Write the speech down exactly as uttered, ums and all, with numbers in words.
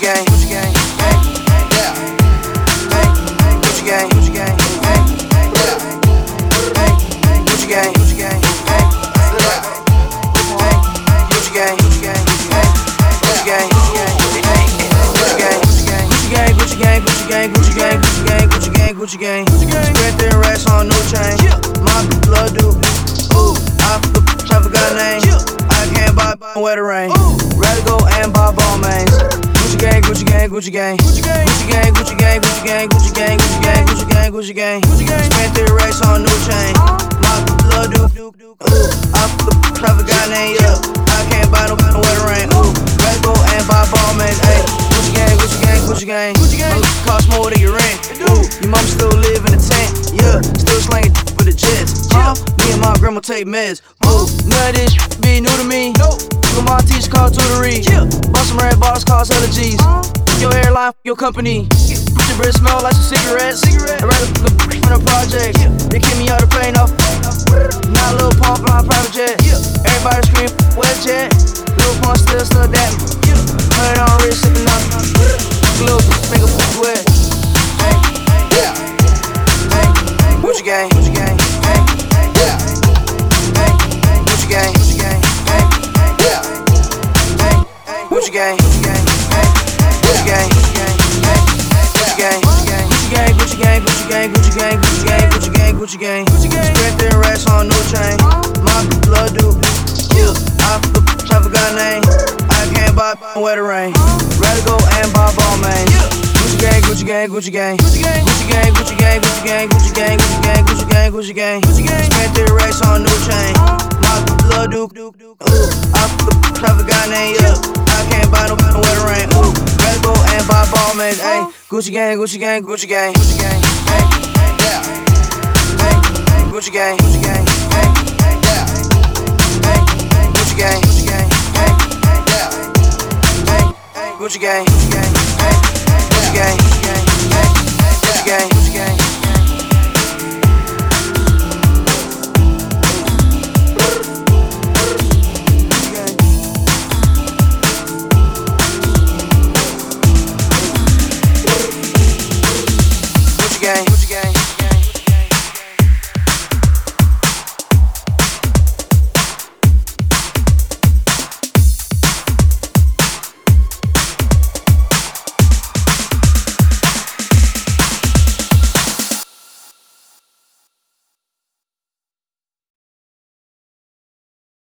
gang, Gucci gang, gang, yeah. Gucci gang, Gucci gang, gang, yeah. Gucci gang, Gucci gang, gang, Gucci gang, Gucci gang, Gucci gang, Gucci gang, Gucci gang, Gucci gang, Gucci gang, Gucci gang, Gucci gang, Gucci gang, Gucci gang. Spread thin racks on new chain. My blood do. Ooh, I traffic got name. I can't buy where the rain. Rather go and buy ball mains. Gucci gang, Gucci gang, Gucci gang, Gucci gang, Gucci gang, Gucci gang, Gucci gang, Gucci gang, Gucci gang, Gucci gang, Gucci gang, Gucci gang. Spread thin racks on new chain. My blood do. Ooh, I traffic got name. Yeah, I can't buy no where the rain. Ooh, rather go and buy ball mains. Ayy, Gucci gang, Gucci gang, Gucci gang, Gucci gang. Cost more than your rent. Ooh, your mom still live in a tent. Yeah, still slanging for the jets. Huh? Me and my grandma take meds. Ooh, none of this be new to me. Nope. My teacher called tutory. Yeah. Bought some red bottles, cost hella G's. Uh-huh. Your hairline, your company. Your breath smell like some cigarettes. Cigarette. I'd rather fuck a on a project. Yeah. They kick me out of plane off. Not a little pump on a private jet. Yeah. Everybody scream, wet jet. Little pump still still that. Yeah. Hundred on wrist, sipping up. Little finger wet. Hey, yeah. Hey, Gucci gang, Gucci gang. Hey, yeah. Hey, Gucci gang, Gucci gang. Gucci gang, Gucci gang, Gucci gang, Gucci gang, Gucci gang, Gucci gang, Gucci gang, Gucci gang, Gucci gang, Gucci gang, Gucci gang, Gucci gang. Spread thin racks on new chain. My blood do. Yeah, I traffic got name. I can't buy where the rain. Rather go and buy ball mains. Gucci gang, Gucci gang, Gucci gang, Gucci gang, Gucci gang, Gucci gang, Gucci gang, Gucci gang, Gucci gang, Gucci gang, Gucci gang, Gucci gang. Spread thin racks on new chain. My blood do. Ooh, I traffic got name. Yeah. I can't buy no where the rain. Ooh, let's go and buy ball mates. Ayy, Gucci gang, Gucci gang, Gucci gang, Gucci gang, hey, yeah. Hey, Gucci gang, Gucci gang, hey, yeah. Hey, Gucci gang, Gucci gang, hey, yeah. Hey, Gucci gang, Gucci gang, hey, Gucci gang, Gucci gang, hey, Gucci gang, Gucci gang.